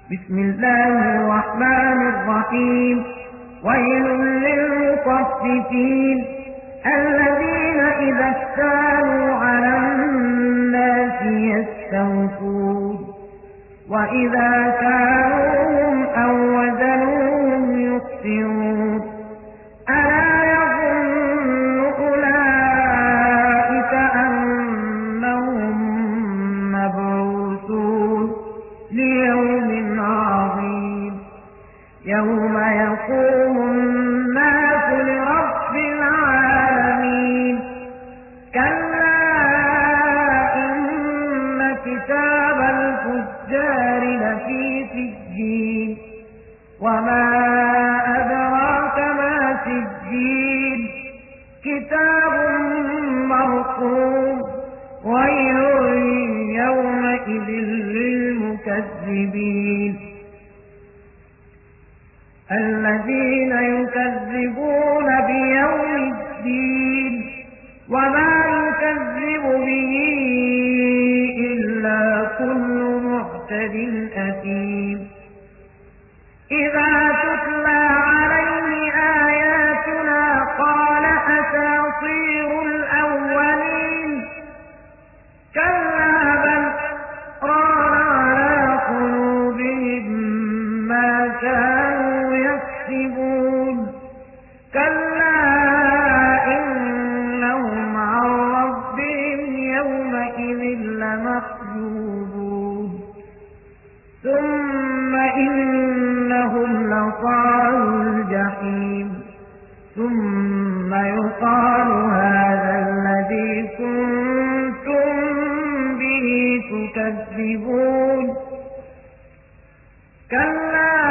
بسم الله الرحمن الرحيم. ويل للمطففين الذين إذا اكتالوا على الناس يستوفون وإذا كالوهم أو وزنوهم يخسرون. ألا يظن أولئك أنهم مبعوثون ليوم عظيم يوم يقوم الناس لرب العالمين. كلا إن كتاب الفجار لفي سجين وما أدراك ما سجين كتاب مرقوم. ويل يومئذ للمكذبين الذين يكذبون بيوم الدين وما يكذب به إلا كل معتد أثيم. إذا تتلى عليه آياتنا قال أساطير الأولين. كلا بل ران على قلوبهم ما كانوا يكسبون. كلا إنهم عن ربهم يومئذ لمحجوبون. ثم إنهم لصالوا الجحيم ثم يقال هذا الذي كنتم به تكذبون. كلا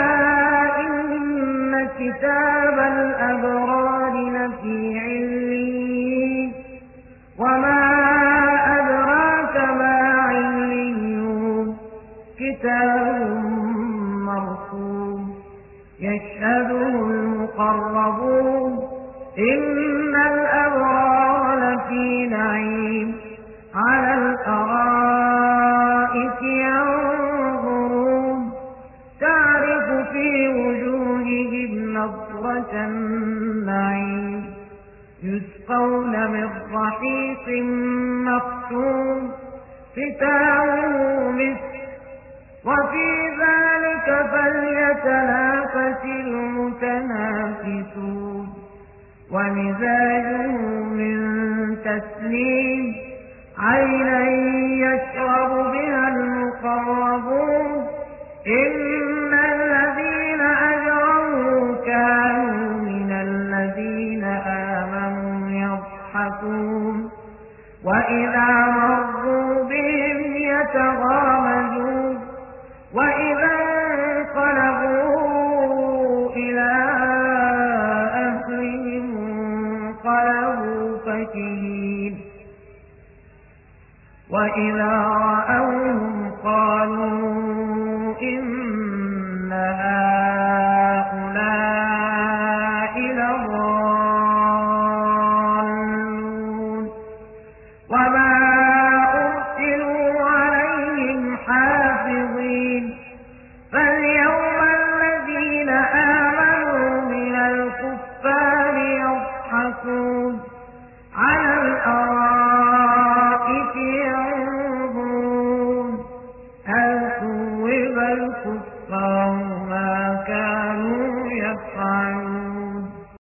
إن كتاب الأبرار لفي عليين وما أدراك ما عليون كتاب مرقوم يشهده المقربون. إن الأبرار لفي نعيم على الأرائك ينظرون تعرف في وجوههم نضرة النعيم يسقون من رحيق مختوم ختامه مسك وفي ذلك فليتنافس المتنافسون. ومزاجه من تسليم عينا يشرب بها المقربون. إن الذين أجرموا كانوا من الذين آمنوا يضحكون وإذا مروا بهم يتغامزون وإذا انقلبوا إلى أهلهم انقلبوا فكهين وإذا رأوهم قالوا إن هؤلاء لضالون. وما أرسلوا عليهم حافظين. فاليوم الذين آمنوا من الكفار يضحكون على الأرائك ينظرون هل ثوب الكفار ما كانوا يفعلون.